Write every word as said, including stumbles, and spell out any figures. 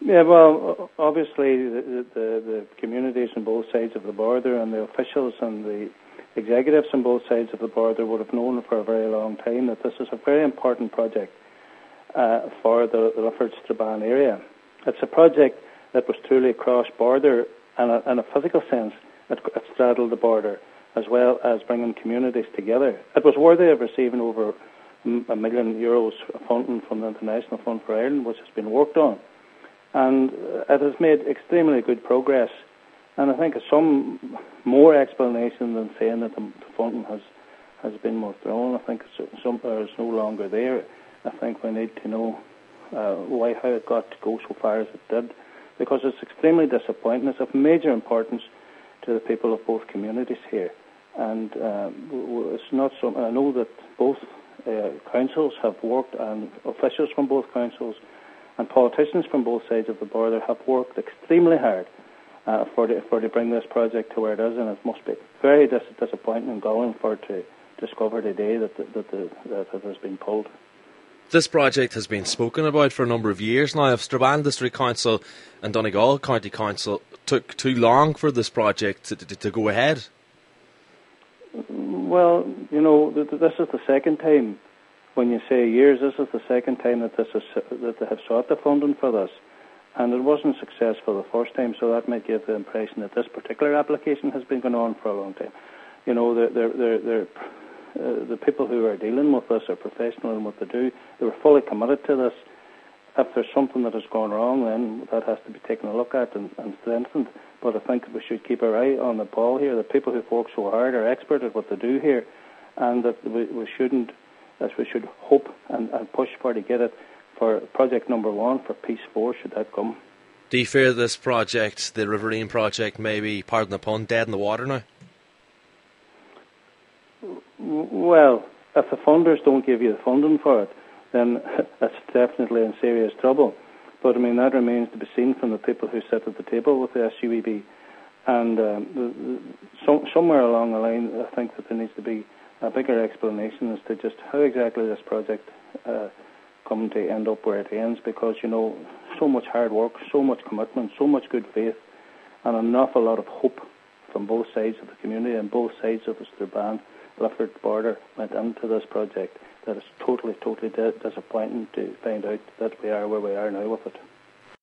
Yeah, well, obviously the, the, the communities on both sides of the border and the officials and the executives on both sides of the border would have known for a very long time that this is a very important project uh, for the, the Lifford-Strabane area. It's a project that was truly cross-border and a, in a physical sense. It, it straddled the border as well as bringing communities together. It was worthy of receiving over a million euros funding from the International Fund for Ireland, which has been worked on. And it has made extremely good progress. And I think some more explanation than saying that the funding has, has been withdrawn. I think it's, some, it's no longer there. I think we need to know uh, why, how it got to go so far as it did, because it's extremely disappointing. It's of major importance to the people of both communities here. And um, it's not so. I know that both uh, councils have worked, and officials from both councils and politicians from both sides of the border have worked extremely hard uh, for, the, for to bring this project to where it is, and it must be very dis- disappointing and galling for it to discover today that, the, that, the, that it has been pulled. This project has been spoken about for a number of years now. If Strabane District Council and Donegal County Council took too long for this project to, to, to go ahead? Well, you know, th- this is the second time. When you say years, this is the second time that this is, that they have sought the funding for this, and it wasn't successful the first time. So that might give the impression that this particular application has been going on for a long time. You know, they're, they're, they're, they're, uh, the people who are dealing with this are professional in what they do. They were fully committed to this. If there's something that has gone wrong, then that has to be taken a look at and, and strengthened. But I think we should keep our eye on the ball here. The people who work so hard are expert at what they do here, and that we, we shouldn't. As we should hope and, and push for to get it for project number one, for Peace four, should that come. Do you fear this project, the Riverine project, may be, pardon the pun, dead in the water now? Well, if the funders don't give you the funding for it, then that's definitely in serious trouble. But, I mean, that remains to be seen from the people who sit at the table with the S U E B. And um, the, the, so, somewhere along the line, I think that there needs to be a bigger explanation as to just how exactly this project uh, come to end up where it ends, because, you know, so much hard work, so much commitment, so much good faith, and an awful lot of hope from both sides of the community and both sides of the Strabane-Lifford border went into this project. That is totally, totally disappointing to find out that we are where we are now with it.